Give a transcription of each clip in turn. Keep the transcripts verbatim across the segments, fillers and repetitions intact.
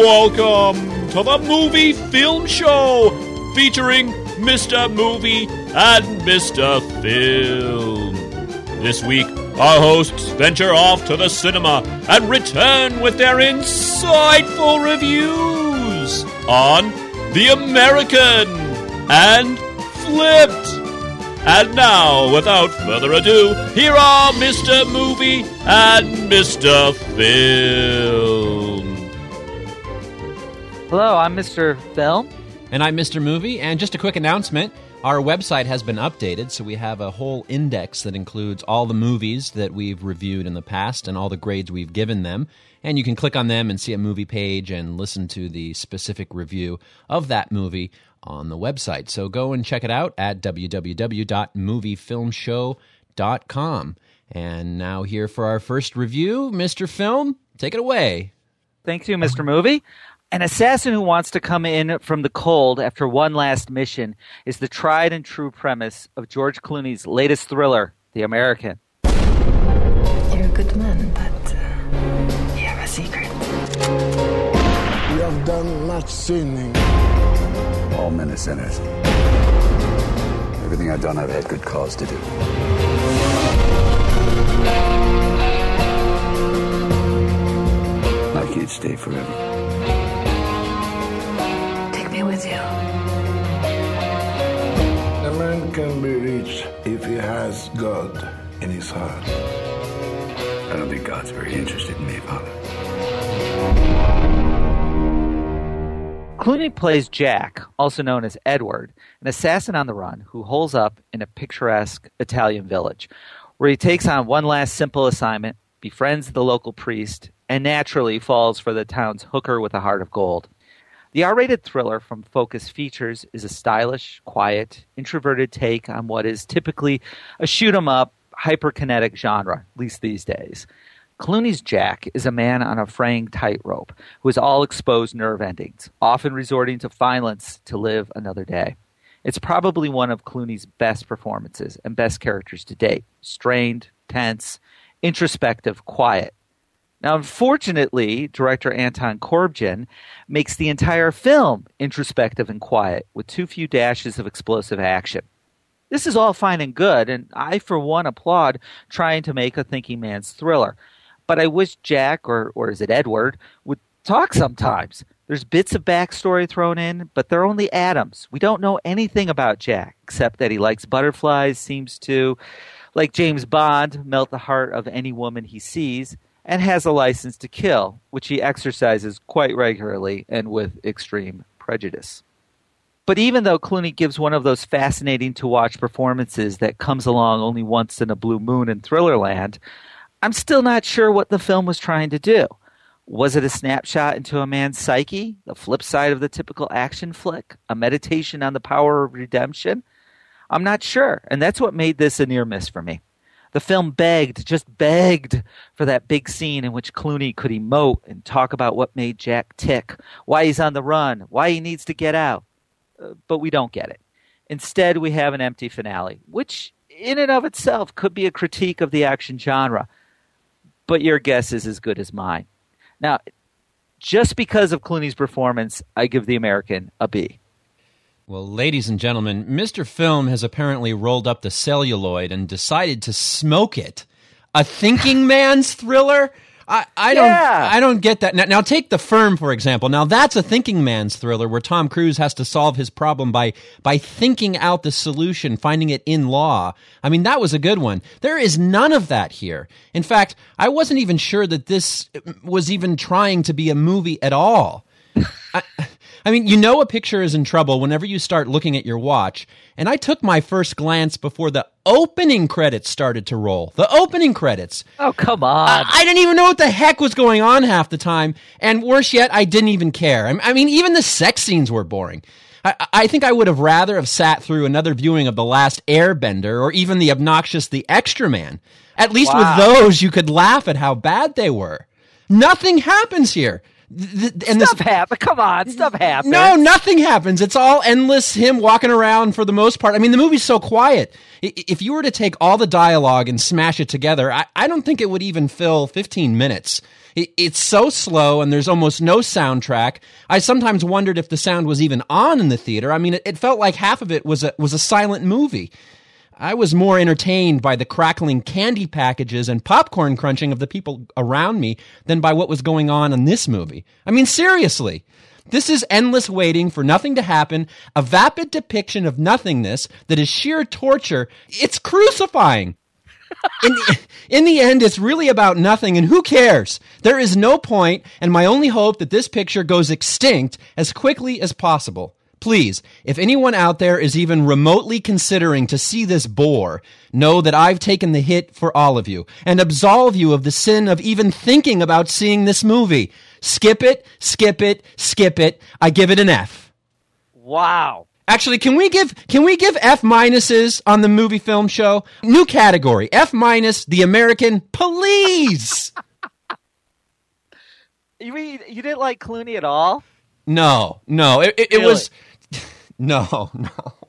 Welcome to the Movie Film Show, featuring Mister Movie and Mister Film. This week, our hosts venture off to the cinema and return with their insightful reviews on The American and Flipped. And now, without further ado, here are Mister Movie and Mister Film. Hello, I'm Mister Film. And I'm Mister Movie, and just a quick announcement. Our website has been updated, so we have a whole index that includes all the movies that we've reviewed in the past and all the grades we've given them. And you can click on them and see a movie page and listen to the specific review of that movie on the website. So go and check it out at w w w dot movie film show dot com. And now here for our first review, Mister Film, take it away. Thank you, Mister Movie. An assassin who wants to come in from the cold after one last mission is the tried and true premise of George Clooney's latest thriller, The American. You're a good man, but uh, you have a secret. You have done much sinning. All men are sinners. Everything I've done, I've had good cause to do. I can't stay forever. Take me with you. A man can be rich if he has God in his heart. I don't think God's very interested in me, Father. Clooney plays Jack, also known as Edward, an assassin on the run who holes up in a picturesque Italian village, where he takes on one last simple assignment, befriends the local priest, and naturally falls for the town's hooker with a heart of gold. The R-rated thriller from Focus Features is a stylish, quiet, introverted take on what is typically a shoot-'em-up, hyperkinetic genre, at least these days. Clooney's Jack is a man on a fraying tightrope who has all exposed nerve endings, often resorting to violence to live another day. It's probably one of Clooney's best performances and best characters to date. Strained, tense, introspective, quiet. Now, unfortunately, director Anton Corbijn makes the entire film introspective and quiet, with too few dashes of explosive action. This is all fine and good, and I, for one, applaud trying to make a thinking man's thriller. But I wish Jack, or or is it Edward, would talk sometimes. There's bits of backstory thrown in, but they're only atoms. We don't know anything about Jack, except that he likes butterflies, seems to, like James Bond, melt the heart of any woman he sees, and has a license to kill, which he exercises quite regularly and with extreme prejudice. But even though Clooney gives one of those fascinating-to-watch performances that comes along only once in a blue moon in Thrillerland, I'm still not sure what the film was trying to do. Was it a snapshot into a man's psyche, the flip side of the typical action flick, a meditation on the power of redemption? I'm not sure, and that's what made this a near miss for me. The film begged, just begged, for that big scene in which Clooney could emote and talk about what made Jack tick, why he's on the run, why he needs to get out. Uh, but we don't get it. Instead, we have an empty finale, which in and of itself could be a critique of the action genre. But your guess is as good as mine. Now, just because of Clooney's performance, I give The American a B. Well, ladies and gentlemen, Mister Film has apparently rolled up the celluloid and decided to smoke it. A thinking man's thriller? I, I don't Yeah. I don't get that. Now, now take The Firm, for example. Now that's a thinking man's thriller where Tom Cruise has to solve his problem by by thinking out the solution, finding it in law. I mean, that was a good one. There is none of that here. In fact, I wasn't even sure that this was even trying to be a movie at all. I, I mean, you know a picture is in trouble whenever you start looking at your watch, and I took my first glance before the opening credits started to roll. The opening credits. Oh, come on. I, I didn't even know what the heck was going on half the time, and worse yet, I didn't even care. I, I mean, even the sex scenes were boring. I, I think I would have rather have sat through another viewing of The Last Airbender or even the obnoxious The Extra Man. At least Wow. with those, you could laugh at how bad they were. Nothing happens here. Th- and stuff this, happens. Come on, stuff happens. No, nothing happens. It's all endless, him walking around for the most part. I mean, the movie's so quiet. I- if you were to take all the dialogue and smash it together, I, I don't think it would even fill fifteen minutes. It, it's so slow, and there's almost no soundtrack. I sometimes wondered if the sound was even on in the theater. I mean, it, it felt like half of it was a, was a silent movie. I was more entertained by the crackling candy packages and popcorn crunching of the people around me than by what was going on in this movie. I mean, seriously. This is endless waiting for nothing to happen, a vapid depiction of nothingness that is sheer torture. It's crucifying. In the, in the end, it's really about nothing, and who cares? There is no point, and my only hope that this picture goes extinct as quickly as possible. Please, if anyone out there is even remotely considering to see this bore, know that I've taken the hit for all of you and absolve you of the sin of even thinking about seeing this movie. Skip it, skip it, skip it. I give it an F. Wow. Actually, can we give can we give F minuses on the movie film show? New category, F minus, the American Police. You mean you didn't like Clooney at all? No, no, it, it, it Really? was no, no.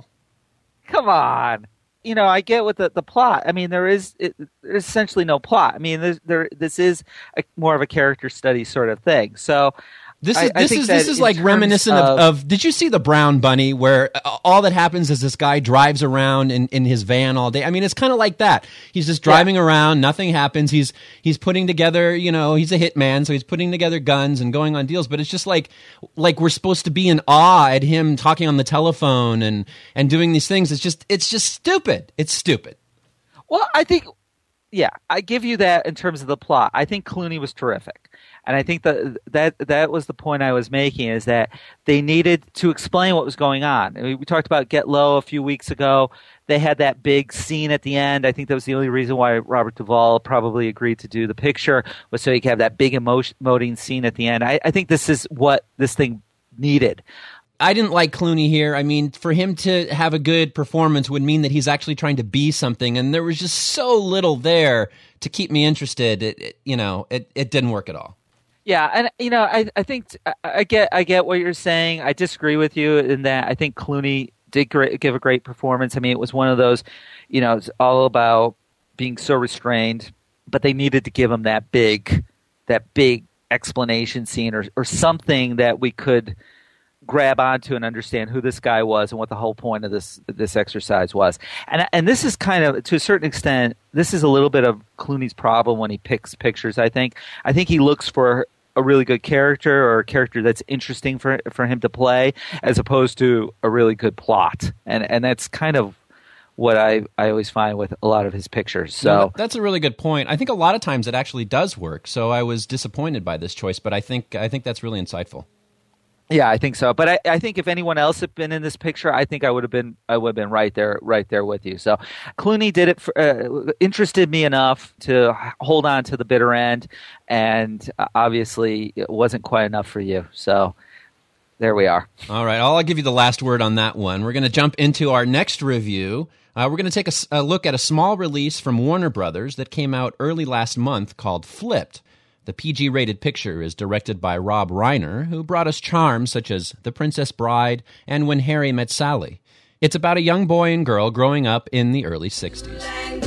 Come on. You know, I get with the, the plot. I mean, there is it, there's essentially no plot. I mean, there's, there this is a, more of a character study sort of thing. So This I- is I this think is that this is in like terms reminiscent of, of- of. Did you see the Brown Bunny, where uh, all that happens is this guy drives around in, in his van all day? I mean, it's kind of like that. He's just driving around, nothing happens. He's he's putting together, you know, he's a hitman, so he's putting together guns and going on deals. But it's just like like we're supposed to be in awe at him talking on the telephone and and doing these things. It's just it's just stupid. It's stupid. Well, I think, yeah, I give you that in terms of the plot. I think Clooney was terrific. And I think that that that was the point I was making, is that they needed to explain what was going on. I mean, we talked about Get Low a few weeks ago. They had that big scene at the end. I think that was the only reason why Robert Duvall probably agreed to do the picture, was so he could have that big emotion, emoting scene at the end. I, I think this is what this thing needed. I didn't like Clooney here. I mean, for him to have a good performance would mean that he's actually trying to be something, and there was just so little there to keep me interested. It, it, you know, it, it didn't work at all. Yeah, and you know, I I think I, I get I get what you're saying. I disagree with you in that I think Clooney did great, give a great performance. I mean, it was one of those, you know, it's all about being so restrained, but they needed to give him that big, that big explanation scene or or something that we could grab onto and understand who this guy was and what the whole point of this this exercise was. And and this is kind of, to a certain extent, this is a little bit of Clooney's problem when he picks pictures, I think. I think he looks for a really good character, or a character that's interesting for for him to play, as opposed to a really good plot. And and that's kind of what I, I always find with a lot of his pictures. So No, that's a really good point. I think a lot of times it actually does work. So I was disappointed by this choice, but I think I think that's really insightful. yeah, I think so. But I, I think if anyone else had been in this picture, I think I would have been I would have been right there right there with you. So Clooney did it for, uh, interested me enough to hold on to the bitter end, and uh, obviously it wasn't quite enough for you. So there we are. All right, I'll give you the last word on that one. We're going to jump into our next review. Uh, we're going to take a, a look at a small release from Warner Brothers that came out early last month called Flipped. The P G-rated picture is directed by Rob Reiner, who brought us charms such as The Princess Bride and When Harry Met Sally. It's about a young boy and girl growing up in the early sixties.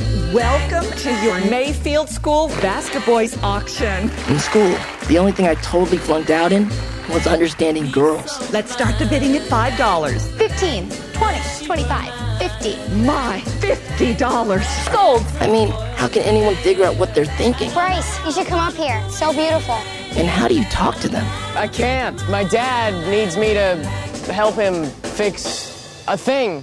Welcome to your Mayfield School Basta Boys auction. In school, the only thing I totally flunked out in was understanding girls. Let's start the bidding at five dollars. fifteen, twenty, twenty-five, fifty. My, fifty dollars. Sold. I mean, how can anyone figure out what they're thinking? Bryce, you should come up here. It's so beautiful. And how do you talk to them? I can't. My dad needs me to help him fix a thing.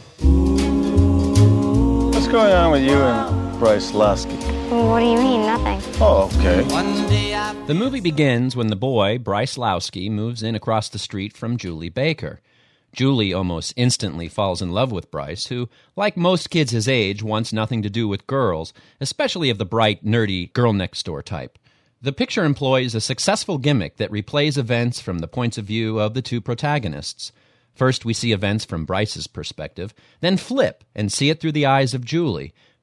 What's going on with you and Bryce Lasky? What do you mean? Nothing. Oh, okay. The movie begins when the boy, Bryce Lowski, moves in across the street from Julie Baker. Julie almost instantly falls in love with Bryce, who, like most kids his age, wants nothing to do with girls, especially of the bright, nerdy, girl-next-door type. The picture employs a successful gimmick that replays events from the points of view of the two protagonists. First, we see events from Bryce's perspective, then flip and see it through the eyes of Julie,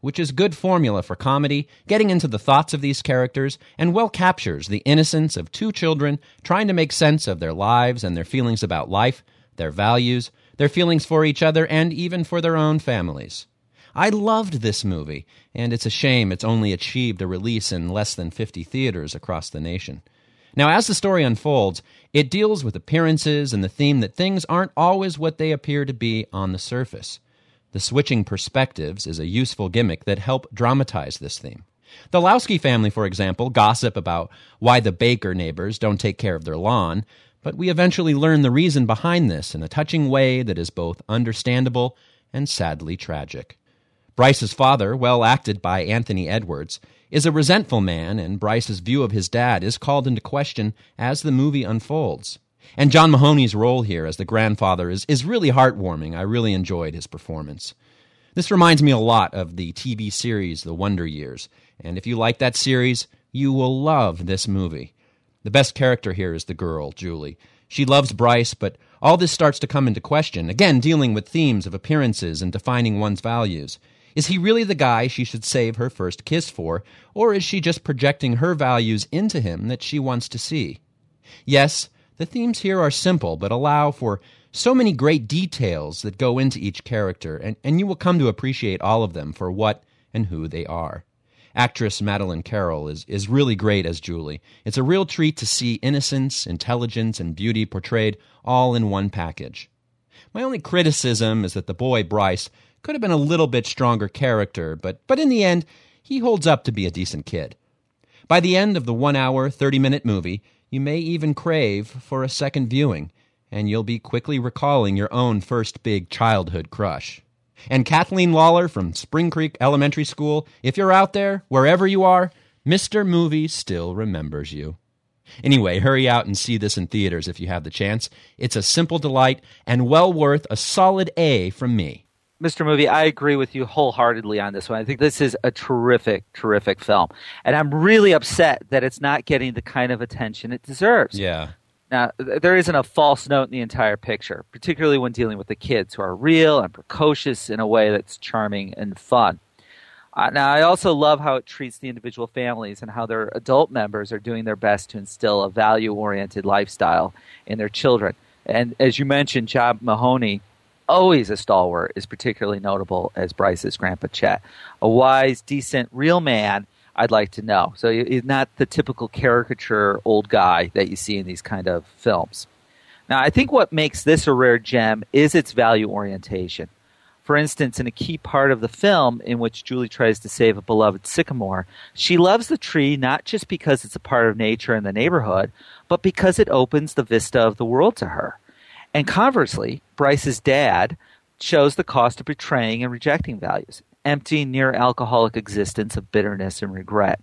which is good formula for comedy, getting into the thoughts of these characters, and well captures the innocence of two children trying to make sense of their lives and their feelings about life, their values, their feelings for each other, and even for their own families. I loved this movie, and it's a shame it's only achieved a release in less than fifty theaters across the nation. Now, as the story unfolds, it deals with appearances and the theme that things aren't always what they appear to be on the surface. The switching perspectives is a useful gimmick that help dramatize this theme. The Lowsky family, for example, gossip about why the Baker neighbors don't take care of their lawn, but we eventually learn the reason behind this in a touching way that is both understandable and sadly tragic. Bryce's father, well acted by Anthony Edwards, is a resentful man, and Bryce's view of his dad is called into question as the movie unfolds. And John Mahoney's role here as the grandfather is, is really heartwarming. I really enjoyed his performance. This reminds me a lot of the T V series The Wonder Years, and if you like that series, you will love this movie. The best character here is the girl, Julie. She loves Bryce, but all this starts to come into question, again dealing with themes of appearances and defining one's values. Is he really the guy she should save her first kiss for, or is she just projecting her values into him that she wants to see? Yes, the themes here are simple, but allow for so many great details that go into each character, and, and you will come to appreciate all of them for what and who they are. Actress Madeleine Carroll is, is really great as Julie. It's a real treat to see innocence, intelligence, and beauty portrayed all in one package. My only criticism is that the boy, Bryce, could have been a little bit stronger character, but, but in the end, he holds up to be a decent kid. By the end of the one-hour, thirty-minute movie, you may even crave for a second viewing, and you'll be quickly recalling your own first big childhood crush. And Kathleen Lawler from Spring Creek Elementary School, if you're out there, wherever you are, Mister Movie still remembers you. Anyway, hurry out and see this in theaters if you have the chance. It's a simple delight and well worth a solid A from me. Mister Movie, I agree with you wholeheartedly on this one. I think this is a terrific, terrific film. And I'm really upset that it's not getting the kind of attention it deserves. Yeah. Now, there isn't a false note in the entire picture, particularly when dealing with the kids who are real and precocious in a way that's charming and fun. Uh, now, I also love how it treats the individual families and how their adult members are doing their best to instill a value-oriented lifestyle in their children. And as you mentioned, John Mahoney, always a stalwart, is particularly notable as Bryce's Grandpa Chet. A wise, decent, real man I'd like to know. So he's not the typical caricature old guy that you see in these kind of films. Now, I think what makes this a rare gem is its value orientation. For instance, in a key part of the film in which Julie tries to save a beloved sycamore, she loves the tree not just because it's a part of nature and the neighborhood, but because it opens the vista of the world to her. And conversely, Bryce's dad shows the cost of betraying and rejecting values, empty, near-alcoholic existence of bitterness and regret.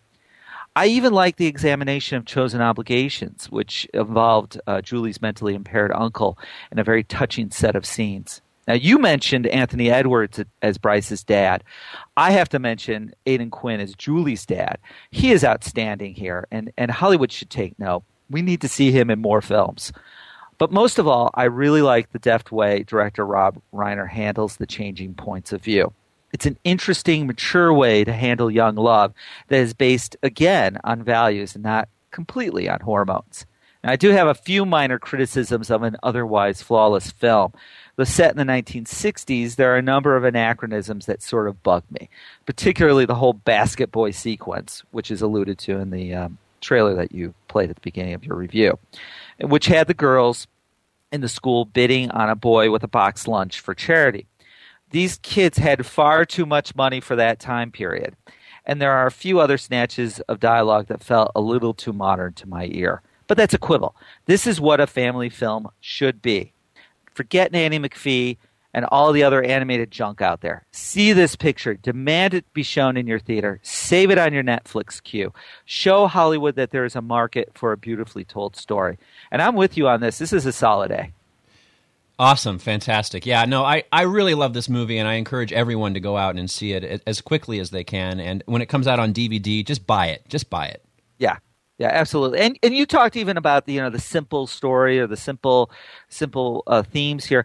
I even like the examination of chosen obligations, which involved uh, Julie's mentally impaired uncle in a very touching set of scenes. Now, you mentioned Anthony Edwards as Bryce's dad. I have to mention Aidan Quinn as Julie's dad. He is outstanding here, and, and Hollywood should take note. We need to see him in more films. But most of all, I really like the deft way director Rob Reiner handles the changing points of view. It's an interesting, mature way to handle young love that is based, again, on values and not completely on hormones. Now, I do have a few minor criticisms of an otherwise flawless film. Though set in the nineteen sixties, there are a number of anachronisms that sort of bug me, particularly the whole basket boy sequence, which is alluded to in the um, trailer that you played at the beginning of your review, which had the girls in the school bidding on a boy with a box lunch for charity. These kids had far too much money for that time period, and there are a few other snatches of dialogue that felt a little too modern to my ear. But that's a quibble. This is what a family film should be. Forget Nanny McPhee and all the other animated junk out there. See this picture. Demand it be shown in your theater. Save it on your Netflix queue. Show Hollywood that there is a market for a beautifully told story. And I'm with you on this. This is a solid A. Awesome. Fantastic. Yeah, no, I, I really love this movie, and I encourage everyone to go out and see it as quickly as they can. And when it comes out on D V D, just buy it. Just buy it. Yeah. Yeah, absolutely. And and you talked even about the, you know, the simple story or the simple simple uh, themes here.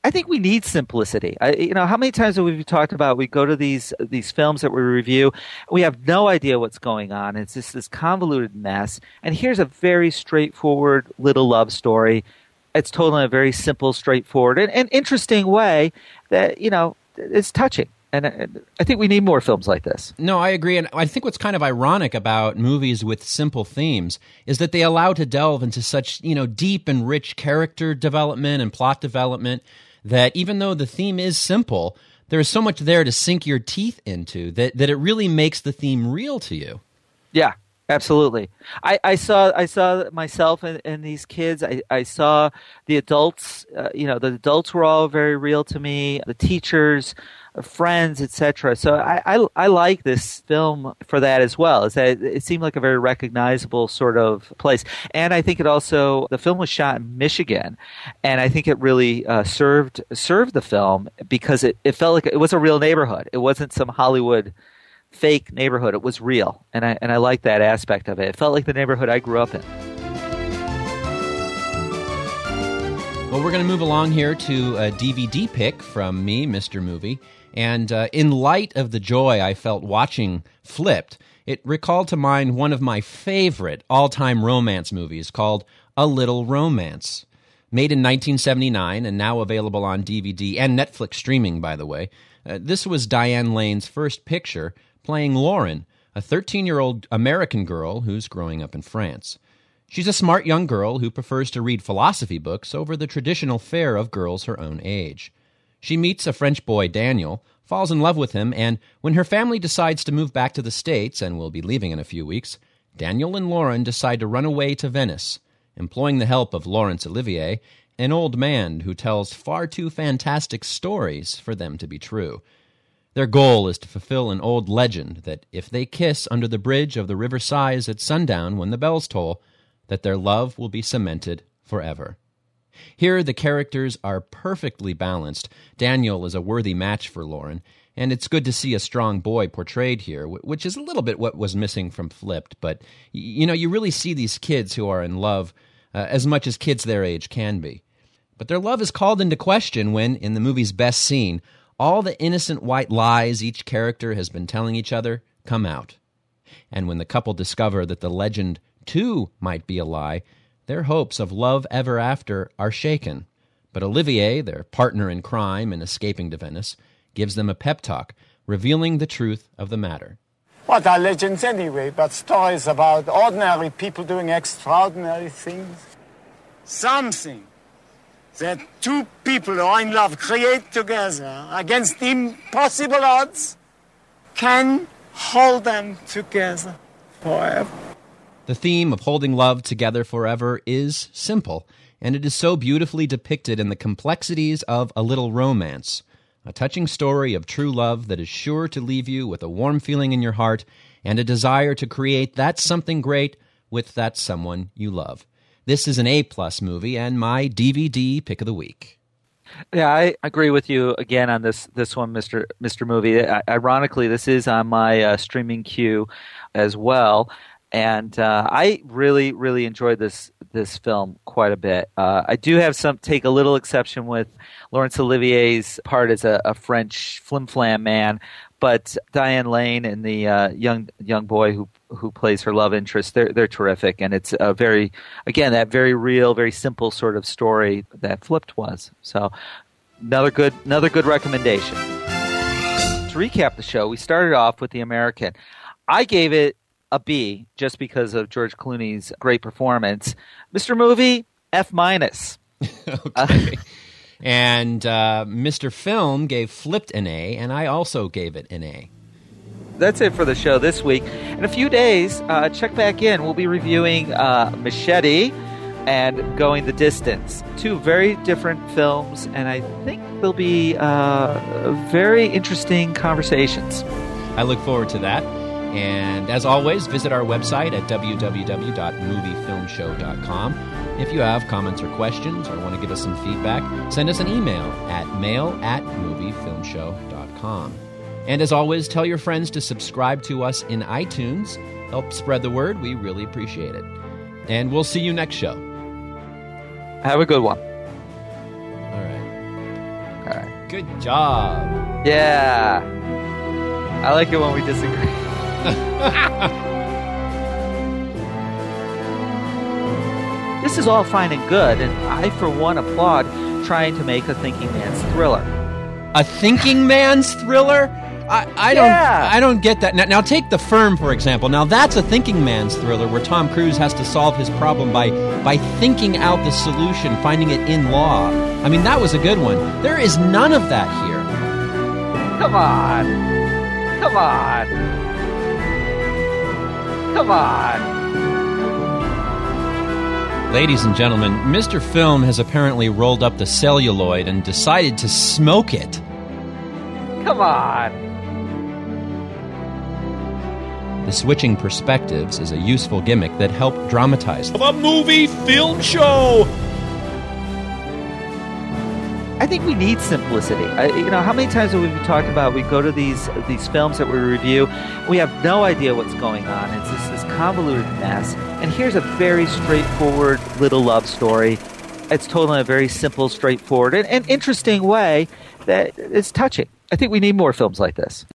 I think we need simplicity. I, you know, how many times have we talked about we go to these these films that we review, we have no idea what's going on. It's just this convoluted mess. And here's a very straightforward little love story. It's told in a very simple, straightforward, and, and interesting way that, you know, is touching. And I think we need more films like this. No, I agree. And I think what's kind of ironic about movies with simple themes is that they allow to delve into such, you know, deep and rich character development and plot development that even though the theme is simple, there's so much there to sink your teeth into that, that it really makes the theme real to you. Yeah, absolutely. I, I saw I saw myself in, in these kids. I, I saw the adults. Uh, you know, the adults were all very real to me. The teachers, friends, et cetera. So I, I I like this film for that as well. Is that it, it seemed like a very recognizable sort of place, and I think it also the film was shot in Michigan, and I think it really uh, served served the film because it, it felt like it was a real neighborhood. It wasn't some Hollywood fake neighborhood. It was real, and I and I like that aspect of it. It felt like the neighborhood I grew up in. Well, we're going to move along here to a D V D pick from me, Mister Movie. And uh, in light of the joy I felt watching Flipped, it recalled to mind one of my favorite all-time romance movies called A Little Romance. Made in nineteen seventy-nine and now available on D V D and Netflix streaming, by the way. Uh, this was Diane Lane's first picture playing Lauren, a thirteen-year-old American girl who's growing up in France. She's a smart young girl who prefers to read philosophy books over the traditional fare of girls her own age. She meets a French boy, Daniel, falls in love with him, and when her family decides to move back to the States and will be leaving in a few weeks, Daniel and Lauren decide to run away to Venice, employing the help of Laurence Olivier, an old man who tells far too fantastic stories for them to be true. Their goal is to fulfill an old legend that if they kiss under the bridge of the River Sighs at sundown when the bells toll, that their love will be cemented forever. Here, the characters are perfectly balanced. Daniel is a worthy match for Lauren, and it's good to see a strong boy portrayed here, which is a little bit what was missing from Flipped. But, you know, you really see these kids who are in love uh, as much as kids their age can be. But their love is called into question when, in the movie's best scene, all the innocent white lies each character has been telling each other come out. And when the couple discover that the legend, too, might be a lie, their hopes of love ever after are shaken. But Olivier, their partner in crime in escaping to Venice, gives them a pep talk, revealing the truth of the matter. What are legends anyway, but stories about ordinary people doing extraordinary things? Something that two people who are in love create together against impossible odds can hold them together forever. The theme of holding love together forever is simple, and it is so beautifully depicted in the complexities of A Little Romance, a touching story of true love that is sure to leave you with a warm feeling in your heart and a desire to create that something great with that someone you love. This is an A-plus movie and my D V D pick of the week. Yeah, I agree with you again on this this one, Mister Mister Movie. I, ironically, this is on my uh, streaming queue as well. And uh, I really, really enjoyed this this film quite a bit. Uh, I do have some take a little exception with Laurence Olivier's part as a, a French flim-flam man, but Diane Lane and the uh, young young boy who who plays her love interest, they're they're terrific, and it's a very again that very real, very simple sort of story that Flipped was. So another good another good recommendation. To recap the show, we started off with The American. I gave it a B, just because of George Clooney's great performance. Mister Movie, F minus. Okay. Uh, and uh, Mister Film gave Flipped an A, and I also gave it an A. That's it for the show this week. In a few days, uh, check back in. We'll be reviewing uh, Machete and Going the Distance. Two very different films, and I think they'll be uh, very interesting conversations. I look forward to that. And as always, visit our website at w w w dot movie film show dot com. If you have comments or questions or want to give us some feedback, send us an email at mail at movie film show dot com. And as always, tell your friends to subscribe to us in iTunes. Help spread the word. We really appreciate it. And we'll see you next show. Have a good one. All right. Okay. Good job. Yeah. I like it when we disagree. This is all fine and good, and I, for one, applaud trying to make a thinking man's thriller. A thinking man's thriller? I, I don't Yeah. I don't get that. Now, now take The Firm, for example. Now that's a thinking man's thriller where Tom Cruise has to solve his problem by by thinking out the solution, finding it in law. I mean, that was a good one. There is none of that here. Come on. Come on. Come on. Ladies and gentlemen, Mister Film has apparently rolled up the celluloid and decided to smoke it. Come on. The switching perspectives is a useful gimmick that helped dramatize The movie film show. I think we need simplicity. I, you know, how many times have we talked about we go to these these films that we review, we have no idea what's going on. It's just this convoluted mess. And here's a very straightforward little love story. It's told in a very simple, straightforward, and, and interesting way that is touching. I think we need more films like this.